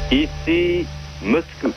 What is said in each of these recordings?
Ici, Moscou.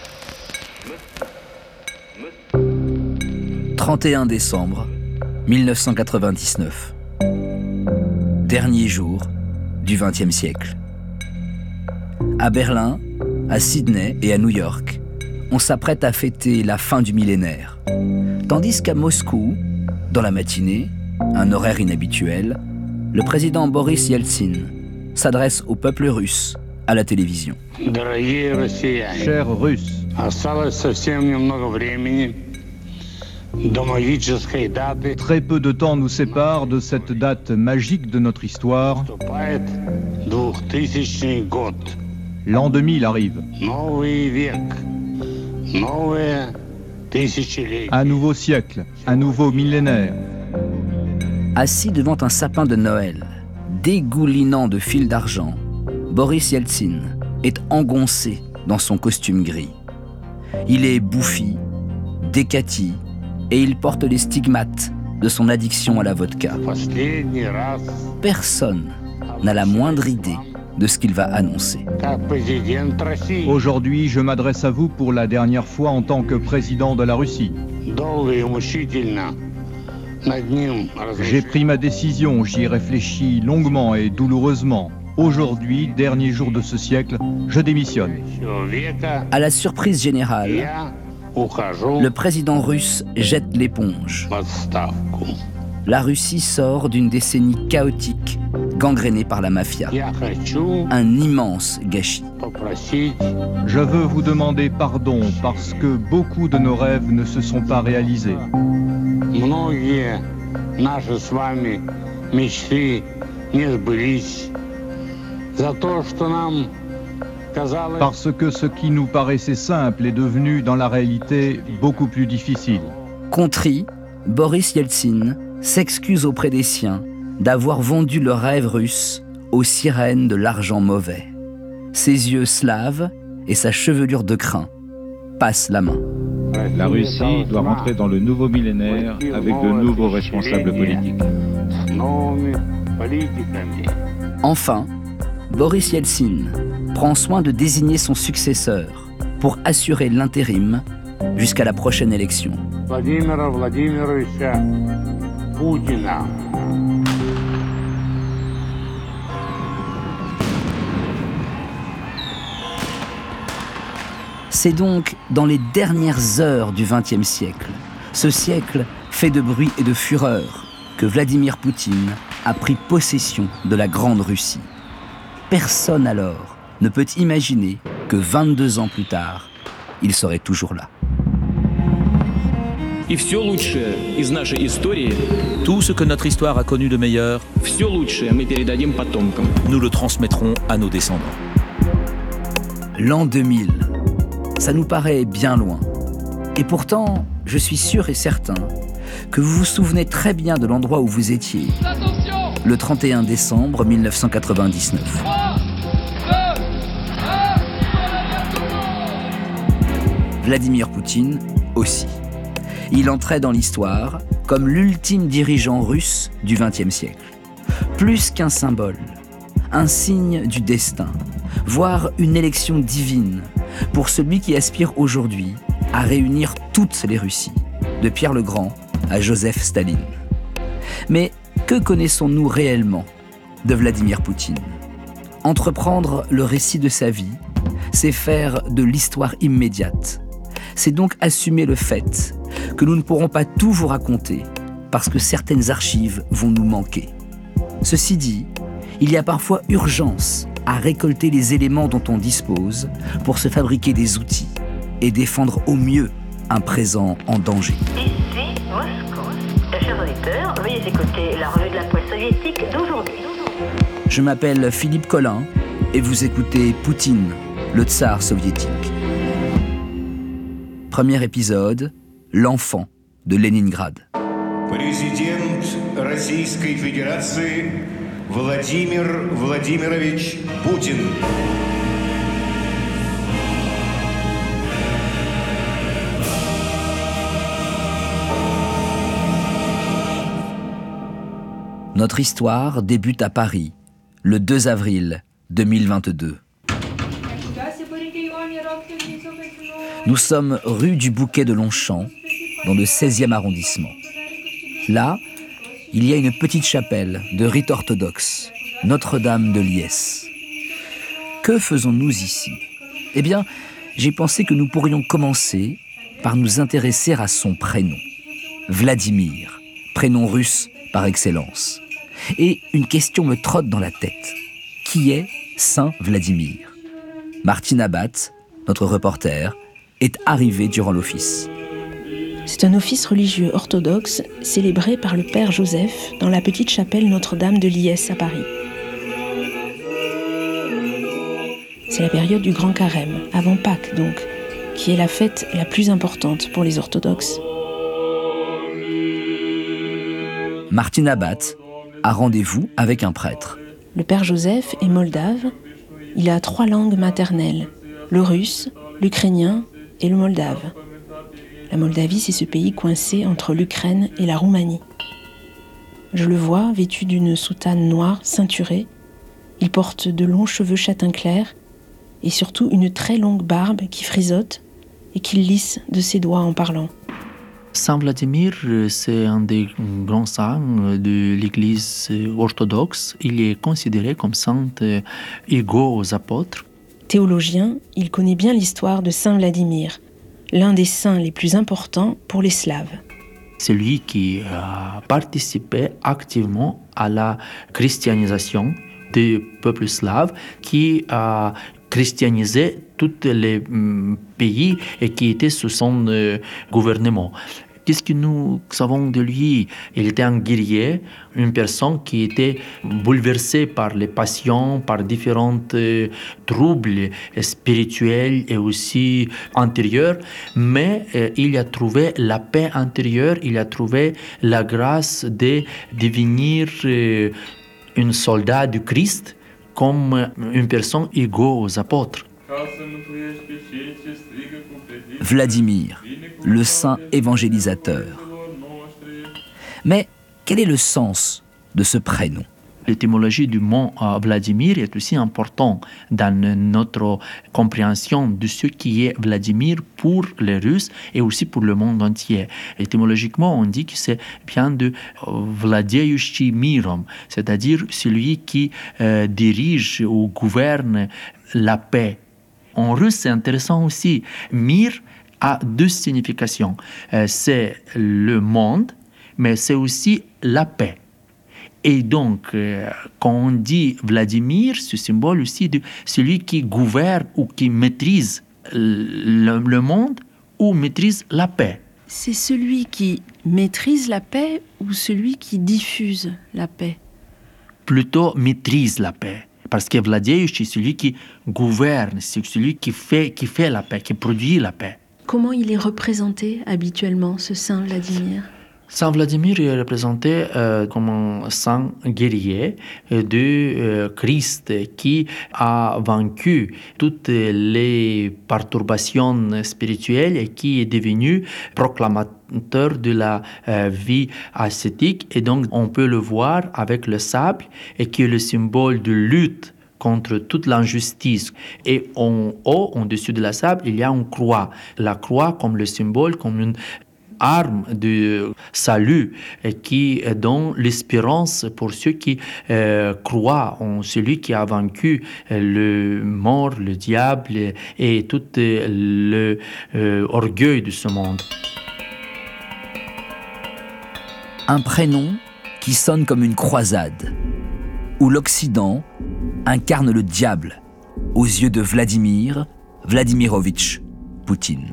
31 décembre 1999. Dernier jour du XXe siècle. À Berlin, à Sydney et à New York, on s'apprête à fêter la fin du millénaire. Tandis qu'à Moscou, dans la matinée, un horaire inhabituel, le président Boris Yeltsin s'adresse au peuple russe à la télévision. Chers Russes, très peu de temps nous sépare de cette date magique de notre histoire. L'an 2000 arrive. Un nouveau siècle, un nouveau millénaire. Assis devant un sapin de Noël, dégoulinant de fils d'argent, Boris Yeltsin est engoncé dans son costume gris. Il est bouffi, décati, et il porte les stigmates de son addiction à la vodka. Personne n'a la moindre idée de ce qu'il va annoncer. Aujourd'hui, je m'adresse à vous pour la dernière fois en tant que président de la Russie. J'ai pris ma décision, j'y ai réfléchi longuement et douloureusement. Aujourd'hui, dernier jour de ce siècle, je démissionne. À la surprise générale, le président russe jette l'éponge. La Russie sort d'une décennie chaotique, gangrénée par la mafia. Un immense gâchis. Je veux vous demander pardon parce que beaucoup de nos rêves ne se sont pas réalisés. Parce que ce qui nous paraissait simple est devenu dans la réalité beaucoup plus difficile. Contrit, Boris Yeltsin s'excuse auprès des siens d'avoir vendu le rêve russe aux sirènes de l'argent mauvais. Ses yeux slaves et sa chevelure de crin passent la main. La Russie doit rentrer dans le nouveau millénaire avec de nouveaux responsables politiques. Enfin, Boris Yeltsin prend soin de désigner son successeur pour assurer l'intérim jusqu'à la prochaine élection. Vladimir Vladimirovich Poutine. C'est donc dans les dernières heures du XXe siècle, ce siècle fait de bruit et de fureur, que Vladimir Poutine a pris possession de la Grande Russie. Personne alors ne peut imaginer que 22 ans plus tard, il serait toujours là. Tout ce que notre histoire a connu de meilleur, nous le transmettrons à nos descendants. L'an 2000, ça nous paraît bien loin. Et pourtant, je suis sûr et certain que vous vous souvenez très bien de l'endroit où vous étiez, le 31 décembre 1999. Vladimir Poutine aussi. Il entrait dans l'histoire comme l'ultime dirigeant russe du XXe siècle. Plus qu'un symbole, un signe du destin, voire une élection divine pour celui qui aspire aujourd'hui à réunir toutes les Russies, de Pierre le Grand à Joseph Staline. Mais que connaissons-nous réellement de Vladimir Poutine ? Entreprendre le récit de sa vie, c'est faire de l'histoire immédiate. C'est donc assumer le fait que nous ne pourrons pas tout vous raconter parce que certaines archives vont nous manquer. Ceci dit, il y a parfois urgence à récolter les éléments dont on dispose pour se fabriquer des outils et défendre au mieux un présent en danger. Ici Moscou. Chers auditeurs, veuillez écouter la revue de la presse soviétique d'aujourd'hui. Je m'appelle Philippe Collin et vous écoutez Poutine, le tsar soviétique. Premier épisode, l'enfant de Leningrad. Président Российской Fédération, Vladimir Vladimirovich Poutine. Notre histoire débute à Paris, le 2 avril 2022. Nous sommes rue du Bouquet de Longchamp, dans le 16e arrondissement. Là, il y a une petite chapelle de rite orthodoxe, Notre-Dame de Liesse. Que faisons-nous ici ? Eh bien, j'ai pensé que nous pourrions commencer par nous intéresser à son prénom. Vladimir, prénom russe par excellence. Et une question me trotte dans la tête. Qui est Saint Vladimir ? Martine Abat, notre reporter, est arrivée durant l'office. C'est un office religieux orthodoxe célébré par le Père Joseph dans la petite chapelle Notre-Dame de Liesse à Paris. C'est la période du Grand Carême, avant Pâques donc, qui est la fête la plus importante pour les orthodoxes. Martine Abat a rendez-vous avec un prêtre. Le Père Joseph est moldave. Il a 3 langues maternelles, le russe, l'ukrainien et le moldave. La Moldavie, c'est ce pays coincé entre l'Ukraine et la Roumanie. Je le vois vêtu d'une soutane noire ceinturée. Il porte de longs cheveux châtain clair et surtout une très longue barbe qui frisote et qu'il lisse de ses doigts en parlant. Saint Vladimir, c'est un des grands saints de l'Église orthodoxe. Il est considéré comme saint égaux aux apôtres. Théologien, il connaît bien l'histoire de Saint Vladimir, l'un des saints les plus importants pour les Slaves. C'est lui qui a participé activement à la christianisation des peuples slaves, qui a christianisé tous les pays et qui étaient sous son gouvernement. Qu'est-ce que nous savons de lui ? Il était un guerrier, une personne qui était bouleversée par les passions, par différents troubles spirituels et aussi intérieurs, mais il a trouvé la paix intérieure, il a trouvé la grâce de devenir un soldat du Christ comme une personne égaux aux apôtres. Vladimir, le saint évangélisateur. Mais quel est le sens de ce prénom ? L'étymologie du mot Vladimir est aussi importante dans notre compréhension de ce qui est Vladimir pour les Russes et aussi pour le monde entier. Étymologiquement, on dit que c'est bien de Владеющий миром, c'est-à-dire celui qui dirige ou gouverne la paix. En russe, c'est intéressant aussi. Mir a 2 significations. C'est le monde, mais c'est aussi la paix. Et donc, quand on dit Vladimir, ce symbole aussi de celui qui gouverne ou qui maîtrise le monde ou maîtrise la paix. C'est celui qui maîtrise la paix ou celui qui diffuse la paix ? Plutôt maîtrise la paix. Parce que Владеющий, c'est celui qui gouverne, c'est celui qui fait la paix, qui produit la paix. Comment il est représenté habituellement, ce saint Vladimir ? Saint Vladimir est représenté comme un saint guerrier de Christ qui a vaincu toutes les perturbations spirituelles et qui est devenu proclamateur de la vie ascétique. Et donc, on peut le voir avec le sable et qui est le symbole de lutte contre toute l'injustice. Et en haut, en-dessus de la sable, il y a une croix. La croix comme le symbole, comme une arme de salut qui donne l'espérance pour ceux qui croient en celui qui a vaincu le mort, le diable et tout l'orgueil de ce monde. Un prénom qui sonne comme une croisade, où l'Occident incarne le diable aux yeux de Vladimir Vladimirovitch Poutine.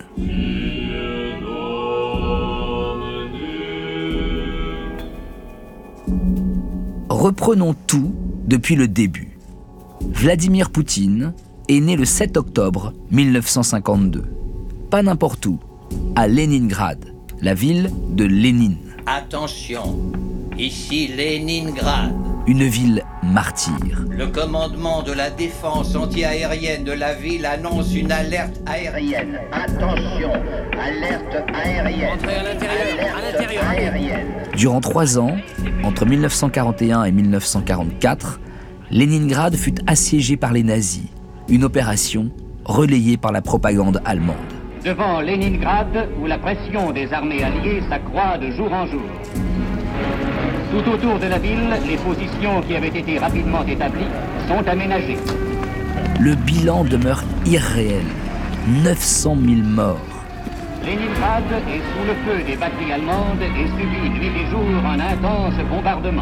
Reprenons tout depuis le début. Vladimir Poutine est né le 7 octobre 1952. Pas n'importe où, à Leningrad, la ville de Lénine. Attention, ici Leningrad. Une ville martyre. Le commandement de la défense anti-aérienne de la ville annonce une alerte aérienne. Attention, alerte aérienne. Entrez à l'intérieur, aérienne. Durant 3 ans, entre 1941 et 1944, Leningrad fut assiégée par les nazis, une opération relayée par la propagande allemande. devant Leningrad, où la pression des armées alliées s'accroît de jour en jour. Tout autour de la ville, les positions qui avaient été rapidement établies sont aménagées. Le bilan demeure irréel. 900 000 morts. Leningrad est sous le feu des batteries allemandes et subit nuit et jour un intense bombardement.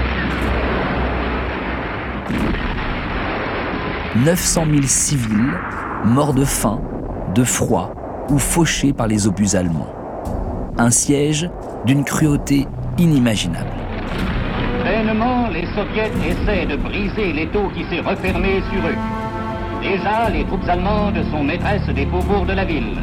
900 000 civils morts de faim, de froid ou fauchés par les obus allemands. Un siège d'une cruauté inimaginable. Vainement, les soviets essaient de briser l'étau qui s'est refermé sur eux. Déjà, les troupes allemandes sont maîtresses des faubourgs de la ville.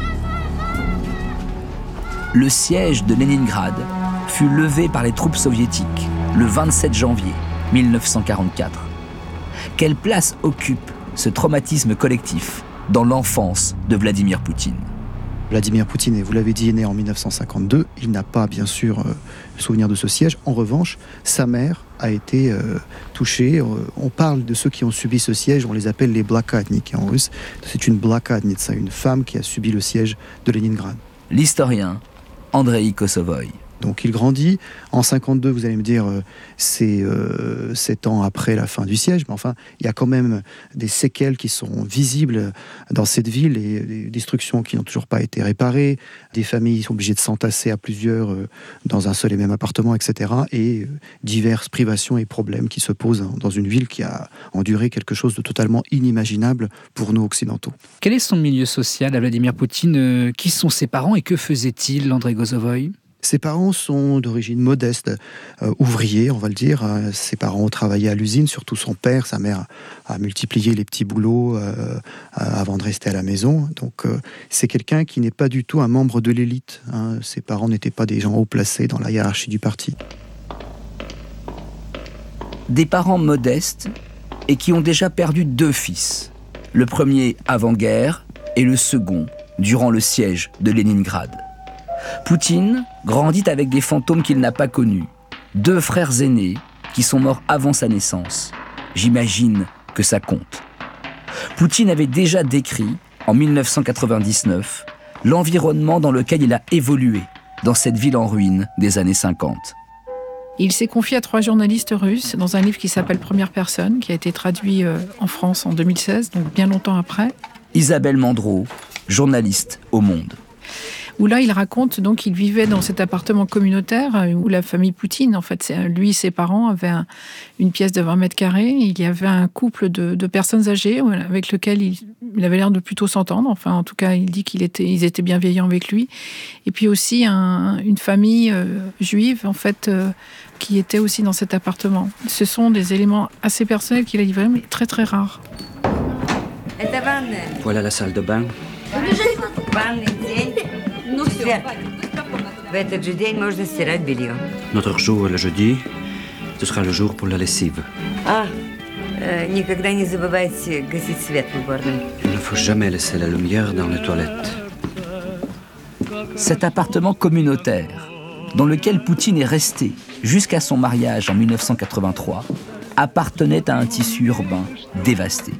Le siège de Leningrad fut levé par les troupes soviétiques le 27 janvier 1944. Quelle place occupe ce traumatisme collectif dans l'enfance de Vladimir Poutine ? Vladimir Poutine, et vous l'avez dit, est né en 1952. Il n'a pas, bien sûr, souvenir de ce siège. En revanche, sa mère a été touchée. On parle de ceux qui ont subi ce siège, on les appelle les blokadniki en russe. C'est une blokadnitsa, une femme qui a subi le siège de Leningrad. L'historien Andrei Kosovoï. Donc il grandit. En 52, vous allez me dire, c'est 7 ans après la fin du siège, mais enfin, il y a quand même des séquelles qui sont visibles dans cette ville, et des destructions qui n'ont toujours pas été réparées, des familles sont obligées de s'entasser à plusieurs dans un seul et même appartement, etc. Et diverses privations et problèmes qui se posent dans une ville qui a enduré quelque chose de totalement inimaginable pour nous occidentaux. Quel est son milieu social à Vladimir Poutine ? Qui sont ses parents et que faisait-il, Andrei Kosovoï ? Ses parents sont d'origine modeste, ouvriers, on va le dire. Ses parents ont travaillé à l'usine, surtout son père. Sa mère a multiplié les petits boulots avant de rester à la maison. Donc c'est quelqu'un qui n'est pas du tout un membre de l'élite. Ses parents n'étaient pas des gens haut placés dans la hiérarchie du parti. Des parents modestes et qui ont déjà perdu 2 fils. Le premier avant-guerre et le second durant le siège de Leningrad. Poutine grandit avec des fantômes qu'il n'a pas connus. 2 frères aînés qui sont morts avant sa naissance. J'imagine que ça compte. Poutine avait déjà décrit, en 1999, l'environnement dans lequel il a évolué dans cette ville en ruine des années 50. Il s'est confié à 3 journalistes russes dans un livre qui s'appelle Première personne, qui a été traduit en France en 2016, donc bien longtemps après. Isabelle Mandreau, journaliste au Monde. Où là, il raconte donc qu'il vivait dans cet appartement communautaire où la famille Poutine, en fait, lui et ses parents avaient une pièce de 20 mètres carrés. Il y avait un couple de personnes âgées avec lequel il avait l'air de plutôt s'entendre. Enfin, en tout cas, il dit qu'ils étaient bienveillants avec lui. Et puis aussi une famille juive, en fait, qui était aussi dans cet appartement. Ce sont des éléments assez personnels qu'il a livrés, mais très très rares. Voilà la salle de bain. Notre jour, le jeudi, ce sera le jour pour la lessive. Il ne faut jamais laisser la lumière dans les toilettes. Cet appartement communautaire, dans lequel Poutine est resté jusqu'à son mariage en 1983, appartenait à un tissu urbain dévasté.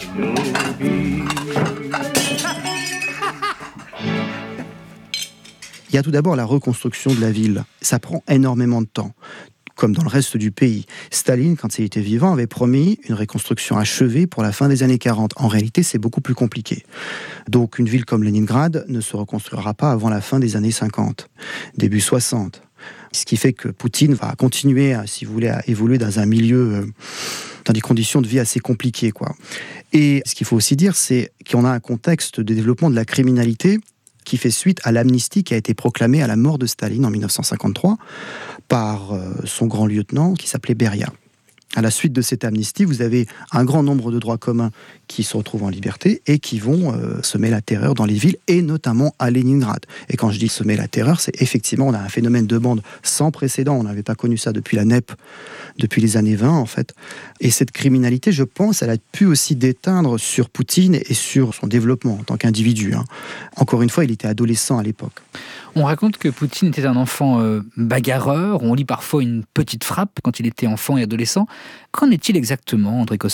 Il y a tout d'abord la reconstruction de la ville. Ça prend énormément de temps, comme dans le reste du pays. Staline, quand il était vivant, avait promis une reconstruction achevée pour la fin des années 40. En réalité, c'est beaucoup plus compliqué. Donc une ville comme Leningrad ne se reconstruira pas avant la fin des années 50, début 60. Ce qui fait que Poutine va continuer, si vous voulez, à évoluer dans un milieu, dans des conditions de vie assez compliquées, quoi. Et ce qu'il faut aussi dire, c'est qu'on a un contexte de développement de la criminalité qui fait suite à l'amnistie qui a été proclamée à la mort de Staline en 1953 par son grand lieutenant qui s'appelait Beria. À la suite de cette amnistie, vous avez un grand nombre de droits communs qui se retrouvent en liberté et qui vont semer la terreur dans les villes, et notamment à Leningrad. Et quand je dis semer la terreur, c'est effectivement, on a un phénomène de bande sans précédent. On n'avait pas connu ça depuis la NEP, depuis les années 20, en fait. Et cette criminalité, je pense, elle a pu aussi déteindre sur Poutine et sur son développement en tant qu'individu. Encore une fois, il était adolescent à l'époque. On raconte que Poutine était un enfant bagarreur. On lit parfois une petite frappe quand il était enfant et adolescent. Qu'en est-il exactement, Andrei Kosovoï ?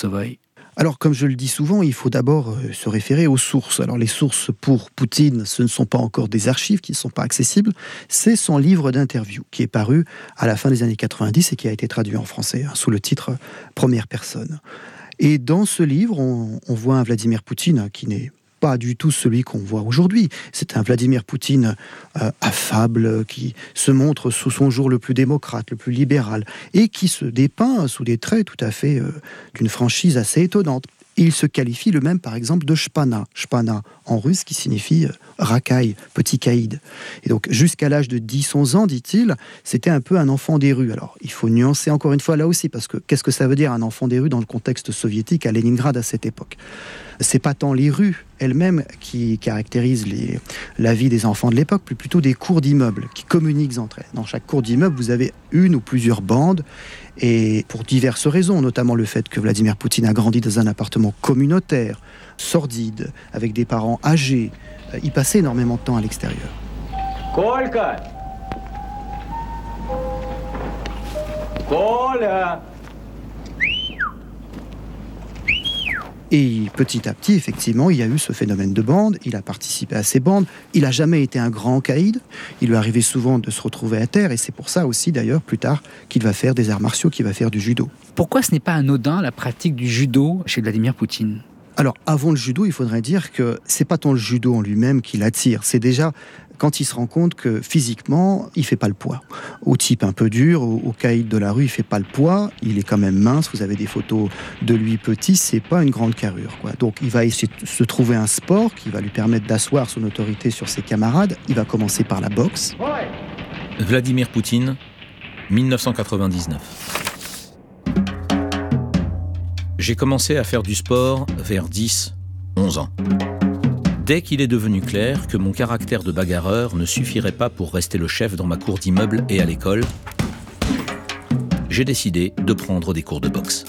Alors, comme je le dis souvent, il faut d'abord se référer aux sources. Alors, les sources pour Poutine, ce ne sont pas encore des archives qui ne sont pas accessibles, c'est son livre d'interview qui est paru à la fin des années 90 et qui a été traduit en français sous le titre « Première personne ». Et dans ce livre, on voit un Vladimir Poutine qui n'est pas du tout celui qu'on voit aujourd'hui. C'est un Vladimir Poutine affable, qui se montre sous son jour le plus démocrate, le plus libéral, et qui se dépeint sous des traits tout à fait d'une franchise assez étonnante. Il se qualifie le même, par exemple, de Shpana. Shpana, en russe, qui signifie racaille, petit caïd. Et donc, jusqu'à l'âge de 10-11 ans, dit-il, c'était un peu un enfant des rues. Alors, il faut nuancer encore une fois là aussi, parce que qu'est-ce que ça veut dire un enfant des rues dans le contexte soviétique à Leningrad à cette époque ? C'est pas tant les rues elles-mêmes qui caractérisent la vie des enfants de l'époque, mais plutôt des cours d'immeubles qui communiquent entre elles. Dans chaque cour d'immeuble, vous avez une ou plusieurs bandes, et pour diverses raisons, notamment le fait que Vladimir Poutine a grandi dans un appartement communautaire, sordide, avec des parents âgés. Il passait énormément de temps à l'extérieur. Kolka! Kola! Et petit à petit, effectivement, il y a eu ce phénomène de bande, il a participé à ces bandes, il n'a jamais été un grand caïd, il lui arrivait souvent de se retrouver à terre, et c'est pour ça aussi, d'ailleurs, plus tard, qu'il va faire des arts martiaux, qu'il va faire du judo. Pourquoi ce n'est pas anodin, la pratique du judo chez Vladimir Poutine ? Alors, avant le judo, il faudrait dire que c'est pas tant le judo en lui-même qui l'attire, c'est déjà quand il se rend compte que physiquement, il fait pas le poids. Au type un peu dur, au caïd de la rue, il fait pas le poids, il est quand même mince, vous avez des photos de lui petit, c'est pas une grande carrure, quoi. Donc il va essayer de se trouver un sport qui va lui permettre d'asseoir son autorité sur ses camarades. Il va commencer par la boxe. Vladimir Poutine, 1999. J'ai commencé à faire du sport vers 10-11 ans. Dès qu'il est devenu clair que mon caractère de bagarreur ne suffirait pas pour rester le chef dans ma cour d'immeuble et à l'école, j'ai décidé de prendre des cours de boxe.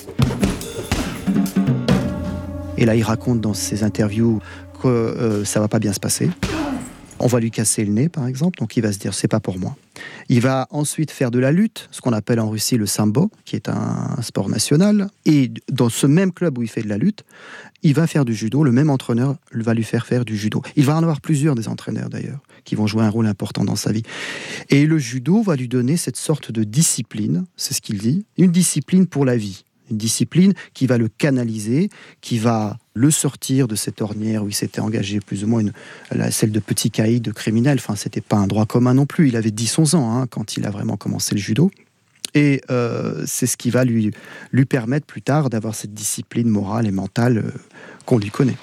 Et là, il raconte dans ses interviews que ça va pas bien se passer. On va lui casser le nez, par exemple, donc il va se dire, c'est pas pour moi. Il va ensuite faire de la lutte, ce qu'on appelle en Russie le sambo, qui est un sport national. Et dans ce même club où il fait de la lutte, il va faire du judo. Le même entraîneur va lui faire du judo. Il va en avoir plusieurs des entraîneurs, d'ailleurs, qui vont jouer un rôle important dans sa vie. Et le judo va lui donner cette sorte de discipline, c'est ce qu'il dit, une discipline pour la vie. Une discipline qui va le canaliser, qui va le sortir de cette ornière où il s'était engagé plus ou moins celle de petit caïd, de criminel. Enfin, c'était pas un droit commun non plus. Il avait 10-11 ans quand il a vraiment commencé le judo. Et c'est ce qui va lui permettre plus tard d'avoir cette discipline morale et mentale qu'on lui connaît.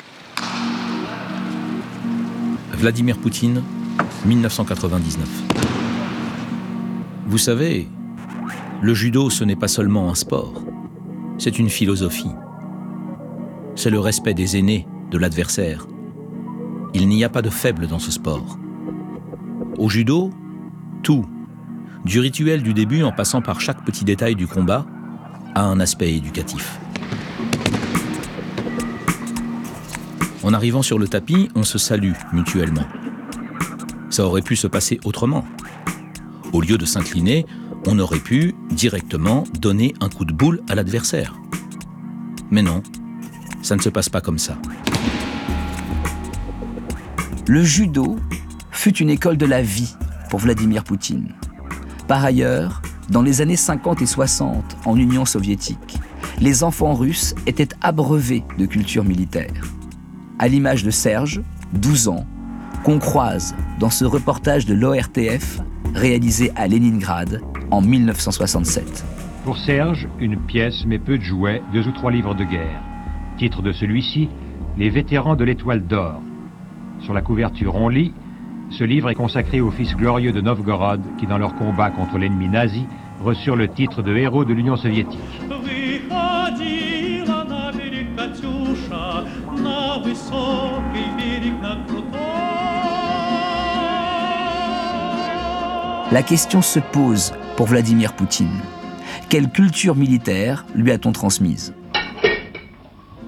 Vladimir Poutine, 1999. Vous savez, le judo, ce n'est pas seulement un sport. C'est une philosophie. C'est le respect des aînés, de l'adversaire. Il n'y a pas de faible dans ce sport. Au judo, tout, du rituel du début en passant par chaque petit détail du combat, a un aspect éducatif. En arrivant sur le tapis, on se salue mutuellement. Ça aurait pu se passer autrement. Au lieu de s'incliner, on aurait pu directement donner un coup de boule à l'adversaire. Mais non, ça ne se passe pas comme ça. Le judo fut une école de la vie pour Vladimir Poutine. Par ailleurs, dans les années 50 et 60, en Union soviétique, les enfants russes étaient abreuvés de culture militaire. À l'image de Serge, 12 ans, qu'on croise dans ce reportage de l'ORTF réalisé à Leningrad en 1967. Pour Serge, une pièce mais peu de jouets, 2 ou 3 livres de guerre. Titre de celui-ci, Les vétérans de l'Étoile d'Or. Sur la couverture, on lit, ce livre est consacré aux fils glorieux de Novgorod qui, dans leur combat contre l'ennemi nazi, reçurent le titre de héros de l'Union soviétique. La question se pose pour Vladimir Poutine. Quelle culture militaire lui a-t-on transmise ?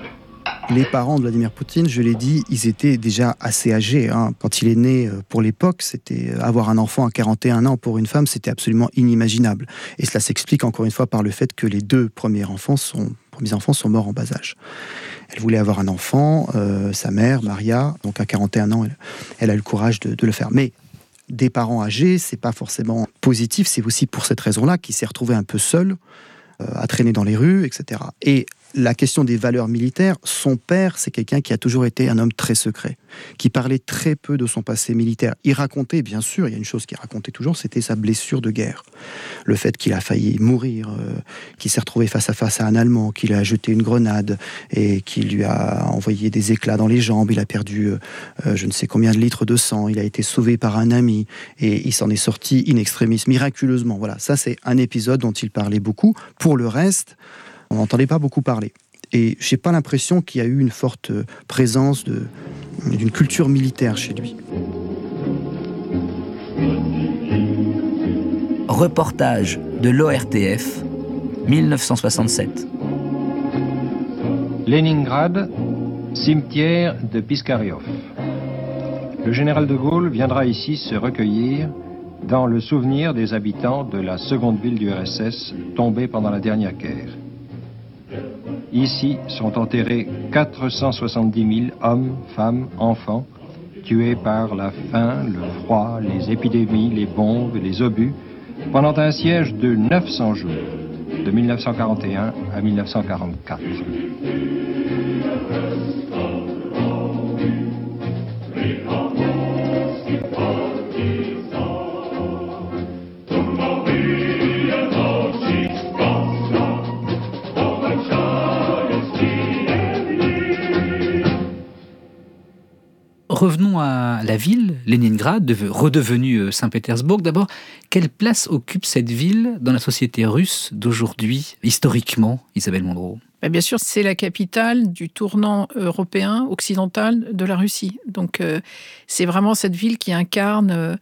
Les parents de Vladimir Poutine, je l'ai dit, ils étaient déjà assez âgés. Quand il est né, pour l'époque, c'était avoir un enfant à 41 ans pour une femme, c'était absolument inimaginable. Et cela s'explique encore une fois par le fait que les deux premiers enfants sont morts en bas âge. Elle voulait avoir un enfant, sa mère, Maria, donc à 41 ans, elle a eu le courage de le faire. Mais des parents âgés, c'est pas forcément positif, c'est aussi pour cette raison-là qu'il s'est retrouvé un peu seul, à traîner dans les rues, etc. Et la question des valeurs militaires, son père, c'est quelqu'un qui a toujours été un homme très secret, qui parlait très peu de son passé militaire. Il racontait, bien sûr, il y a une chose qu'il racontait toujours, c'était sa blessure de guerre. Le fait qu'il a failli mourir, qu'il s'est retrouvé face à face à un Allemand, qu'il a jeté une grenade et qu'il lui a envoyé des éclats dans les jambes. Il a perdu je ne sais combien de litres de sang. Il a été sauvé par un ami et il s'en est sorti in extremis, miraculeusement. Voilà, ça c'est un épisode dont il parlait beaucoup. Pour le reste, on n'entendait pas beaucoup parler. Et je n'ai pas l'impression qu'il y a eu une forte présence d'une culture militaire chez lui. Reportage de l'ORTF, 1967. Leningrad, cimetière de Piskariov. Le général de Gaulle viendra ici se recueillir dans le souvenir des habitants de la seconde ville du RSS tombée pendant la dernière guerre. Ici sont enterrés 470 000 hommes, femmes, enfants, tués par la faim, le froid, les épidémies, les bombes, les obus, pendant un siège de 900 jours, de 1941 à 1944. Revenons à la ville, Leningrad, redevenue Saint-Pétersbourg. D'abord, quelle place occupe cette ville dans la société russe d'aujourd'hui, historiquement, Isabelle Mondreau ? Bien sûr, c'est la capitale du tournant européen, occidental de la Russie. Donc, c'est vraiment cette ville qui incarne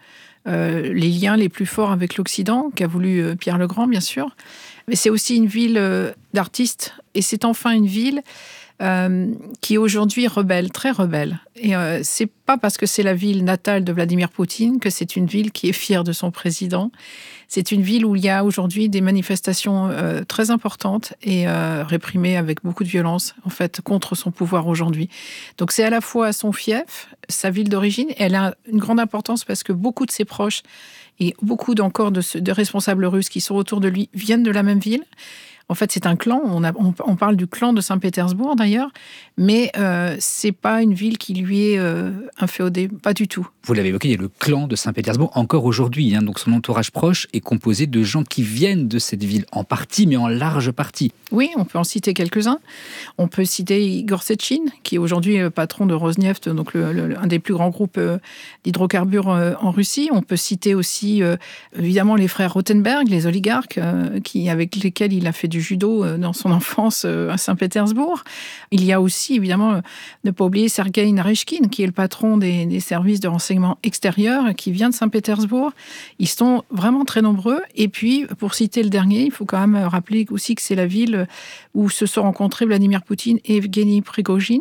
les liens les plus forts avec l'Occident, qu'a voulu Pierre le Grand, bien sûr. Mais c'est aussi une ville d'artistes. Et c'est enfin une ville qui est aujourd'hui rebelle, très rebelle. Et c'est pas parce que c'est la ville natale de Vladimir Poutine que c'est une ville qui est fière de son président. C'est une ville où il y a aujourd'hui des manifestations très importantes et réprimées avec beaucoup de violence, en fait, contre son pouvoir aujourd'hui. Donc c'est à la fois son fief, sa ville d'origine, et elle a une grande importance parce que beaucoup de ses proches et beaucoup encore de responsables russes qui sont autour de lui viennent de la même ville. En fait, c'est un clan. On parle du clan de Saint-Pétersbourg, d'ailleurs. Mais c'est pas une ville qui lui est inféodée. Pas du tout. Vous l'avez évoqué, il y a le clan de Saint-Pétersbourg encore aujourd'hui. Donc son entourage proche est composé de gens qui viennent de cette ville, en partie, mais en large partie. Oui, on peut en citer quelques-uns. On peut citer Igor Sechin, qui est aujourd'hui le patron de Rosneft, donc un des plus grands groupes d'hydrocarbures en Russie. On peut citer aussi, évidemment, les frères Rothenberg, les oligarques, avec lesquels il a fait du judo dans son enfance à Saint-Pétersbourg. Il y a aussi, évidemment, ne pas oublier Sergueï Naryshkin, qui est le patron des services de renseignement extérieurs, qui vient de Saint-Pétersbourg. Ils sont vraiment très nombreux. Et puis, pour citer le dernier, il faut quand même rappeler aussi que c'est la ville où se sont rencontrés Vladimir Poutine et Evgeny Prigojine,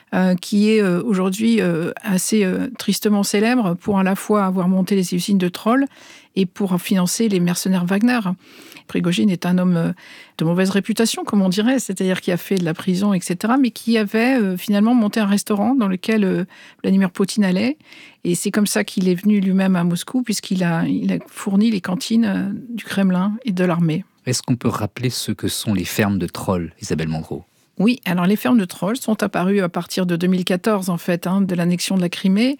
qui est aujourd'hui assez tristement célèbre pour à la fois avoir monté les usines de Troll et pour financer les mercenaires Wagner. Prigojine est un homme de mauvaise réputation, comme on dirait, c'est-à-dire qui a fait de la prison, etc., mais qui avait finalement monté un restaurant dans lequel Vladimir Poutine allait. Et c'est comme ça qu'il est venu lui-même à Moscou, puisqu'il a fourni les cantines du Kremlin et de l'armée. Est-ce qu'on peut rappeler ce que sont les fermes de Troll, Isabelle Mondreau ? Oui, alors les fermes de Troll sont apparues à partir de 2014, en fait, de l'annexion de la Crimée.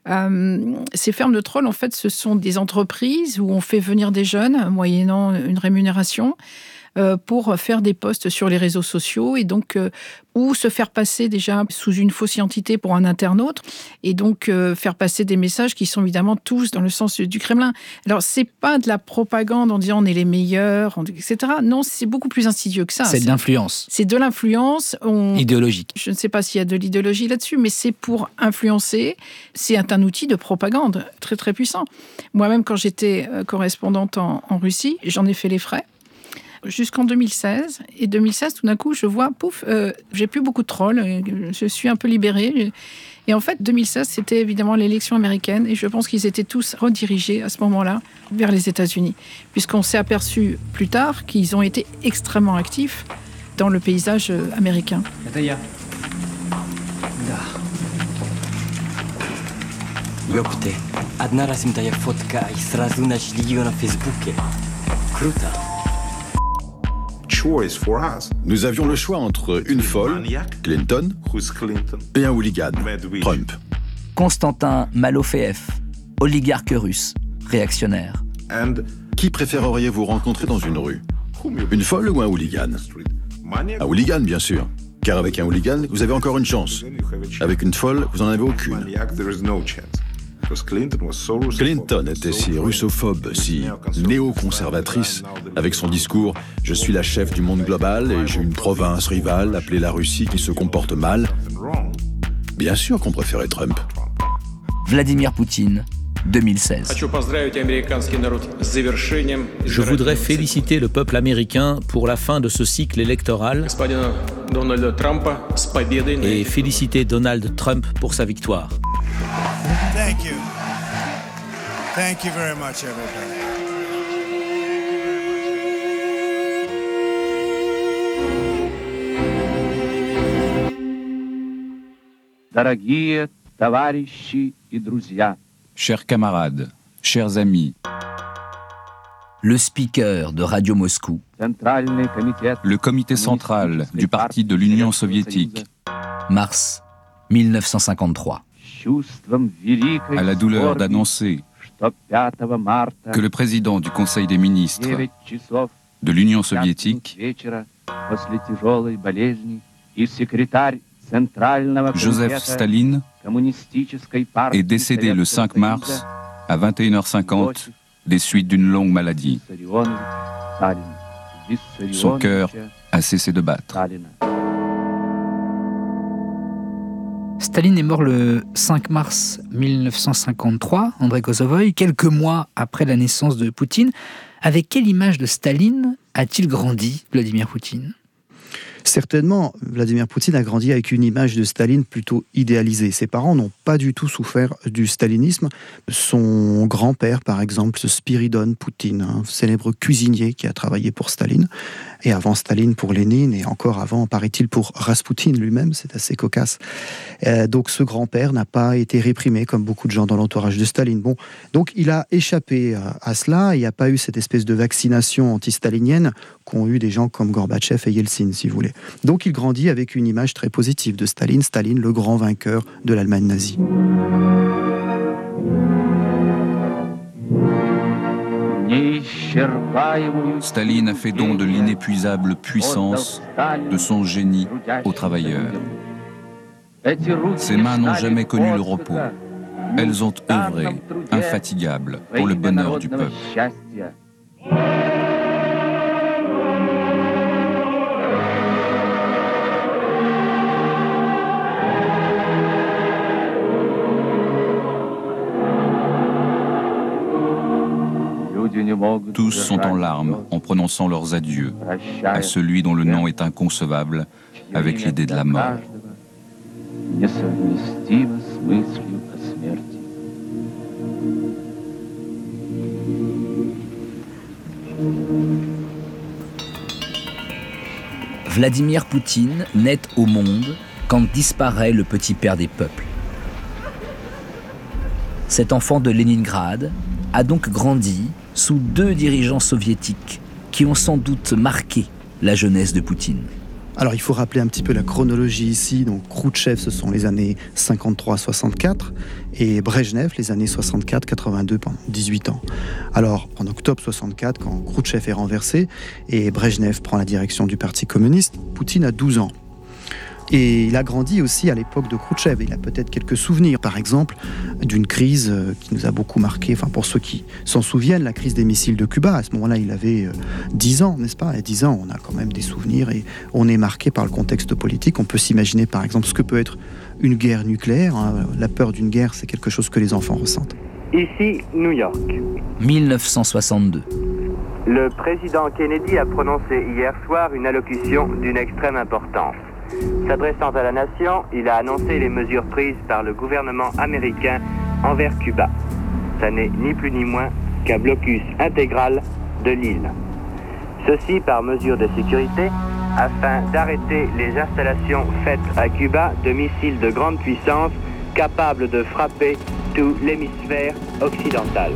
Ces fermes de Troll, en fait, ce sont des entreprises où on fait venir des jeunes, moyennant une rémunération, pour faire des posts sur les réseaux sociaux et donc ou se faire passer déjà sous une fausse identité pour un internaute et donc faire passer des messages qui sont évidemment tous dans le sens du Kremlin. Alors c'est pas de la propagande en disant on est les meilleurs, etc. Non, c'est beaucoup plus insidieux que ça. C'est de l'influence. C'est de l'influence. Idéologique. Je ne sais pas s'il y a de l'idéologie là-dessus, mais c'est pour influencer. C'est un outil de propagande très très puissant. Moi-même, quand j'étais correspondante en Russie, j'en ai fait les frais. jusqu'en 2016. Et 2016, tout d'un coup, je vois, pouf, j'ai plus beaucoup de trolls, je suis un peu libérée. Et en fait, 2016, c'était évidemment l'élection américaine. Et je pense qu'ils étaient tous redirigés à ce moment-là vers les États-Unis. Puisqu'on s'est aperçu plus tard qu'ils ont été extrêmement actifs dans le paysage américain. Ёпты, одна раз им тая фотка и сразу нашли ее на Фейсбуке. Круто. Nous avions le choix entre une folle, Clinton, et un hooligan, Trump. Constantin Malofeev, oligarque russe, réactionnaire. Qui préféreriez-vous rencontrer dans une rue? Une folle ou un hooligan? Un hooligan, bien sûr. Car avec un hooligan, vous avez encore une chance. Avec une folle, vous n'en avez aucune. Clinton était si russophobe, si néoconservatrice, avec son discours « Je suis la chef du monde global et j'ai une province rivale appelée la Russie qui se comporte mal ». Bien sûr qu'on préférait Trump. Vladimir Poutine, 2016. Je voudrais féliciter le peuple américain pour la fin de ce cycle électoral et féliciter Donald Trump pour sa victoire. Thank you. Thank you very much, everybody. Дорогие товарищи и друзья. Chers camarades, chers amis. Le speaker de Radio Moscou. Le comité central du parti de l'Union soviétique. Mars 1953. À la douleur d'annoncer que le président du Conseil des ministres de l'Union soviétique, Joseph Staline, est décédé le 5 mars à 21h50 des suites d'une longue maladie. Son cœur a cessé de battre. Staline est mort le 5 mars 1953, André Kosovoï, quelques mois après la naissance de Poutine. Avec quelle image de Staline a-t-il grandi, Vladimir Poutine ? Certainement, Vladimir Poutine a grandi avec une image de Staline plutôt idéalisée. Ses parents n'ont pas du tout souffert du stalinisme. Son grand-père, par exemple, Spiridon Poutine, un célèbre cuisinier qui a travaillé pour Staline, et avant Staline pour Lénine, et encore avant, paraît-il, pour Rasputin lui-même, c'est assez cocasse. Donc ce grand-père n'a pas été réprimé, comme beaucoup de gens dans l'entourage de Staline. Bon, donc il a échappé à cela, il n'y a pas eu cette espèce de vaccination anti-stalinienne qu'ont eu des gens comme Gorbatchev et Yeltsin, si vous voulez. Donc il grandit avec une image très positive de Staline, Staline le grand vainqueur de l'Allemagne nazie. Staline a fait don de l'inépuisable puissance de son génie aux travailleurs. Ses mains n'ont jamais connu le repos. Elles ont œuvré, infatigables, pour le bonheur du peuple. Tous sont en larmes en prononçant leurs adieux à celui dont le nom est inconcevable avec l'idée de la mort. Vladimir Poutine naît au monde quand disparaît le petit père des peuples. Cet enfant de Leningrad a donc grandi sous deux dirigeants soviétiques qui ont sans doute marqué la jeunesse de Poutine. Alors il faut rappeler un petit peu la chronologie ici. Donc Khrouchtchev, ce sont les années 53-64 et Brejnev, les années 64-82 pendant 18 ans. Alors en octobre 64, quand Khrouchtchev est renversé et Brejnev prend la direction du Parti communiste, Poutine a 12 ans. Et il a grandi aussi à l'époque de Khrouchtchev. Il a peut-être quelques souvenirs, par exemple, d'une crise qui nous a beaucoup marqué. Enfin, pour ceux qui s'en souviennent, la crise des missiles de Cuba. À ce moment-là, il avait 10 ans, n'est-ce pas ? À 10 ans, on a quand même des souvenirs et on est marqué par le contexte politique. On peut s'imaginer, par exemple, ce que peut être une guerre nucléaire. Hein. La peur d'une guerre, c'est quelque chose que les enfants ressentent. Ici, New York. 1962. Le président Kennedy a prononcé hier soir une allocution d'une extrême importance. S'adressant à la nation, il a annoncé les mesures prises par le gouvernement américain envers Cuba. Ça n'est ni plus ni moins qu'un blocus intégral de l'île. Ceci par mesure de sécurité, afin d'arrêter les installations faites à Cuba de missiles de grande puissance capables de frapper tout l'hémisphère occidental.